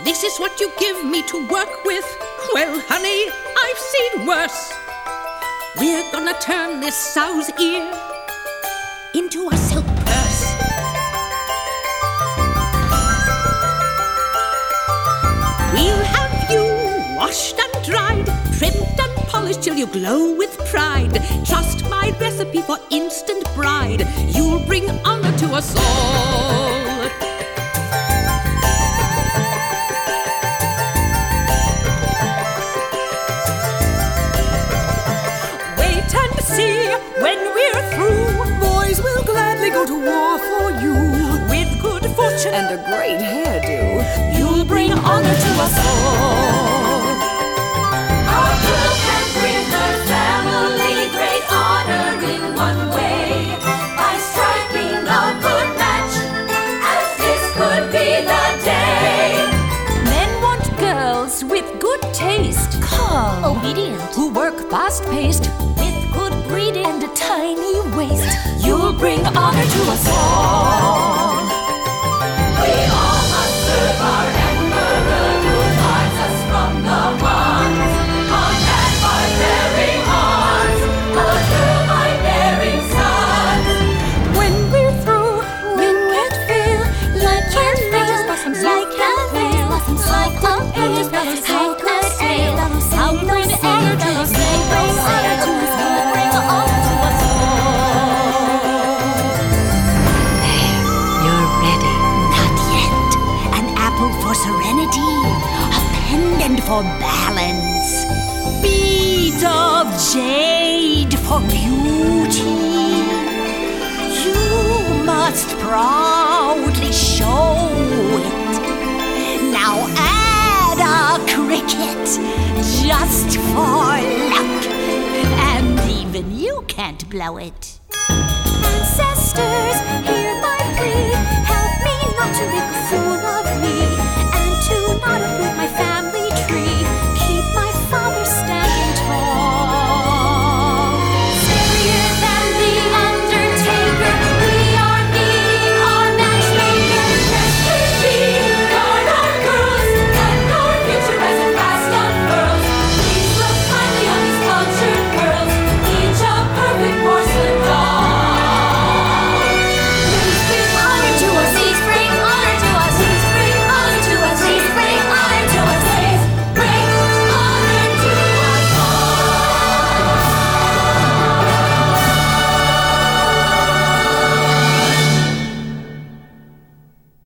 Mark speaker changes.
Speaker 1: This is what you give me to work with. Well, honey, I've seen worse. We're gonna turn this sow's ear into a silk purse. We'll have you washed and dried, trimmed and polished till you glow with pride. Trust my recipe for instant bride. You'll bring honor to us all. Wait and see when we're through.
Speaker 2: Boys will gladly go to war for you.
Speaker 1: With good fortune
Speaker 2: And a great hairdo,
Speaker 1: you'll bring honor to us all.
Speaker 3: Our girl can bring her family great honor in one way, by striking a good match, as this could be the day.
Speaker 4: Men want girls with good taste, calm,
Speaker 5: Obedient,
Speaker 4: who work fast-paced,
Speaker 5: with good breeding
Speaker 4: and a tiny waist. You'll bring honor to us all.
Speaker 3: We all must serve our emperor who guards us from the wands. Combat barbaric arms, a girl by bearing sons.
Speaker 4: When we're through, we can't fail, like can't blossoms, like can't fail, like can't fail, how could fail, how bring honor to us, bring honor to us, bring honor to us all.
Speaker 5: You're ready. Not yet. An apple for serenity, a pendant for balance, beads of jade for beauty. You must proudly show it. Now add a cricket just for luck, and even you can't blow it.
Speaker 4: Ancestors, hear my plea.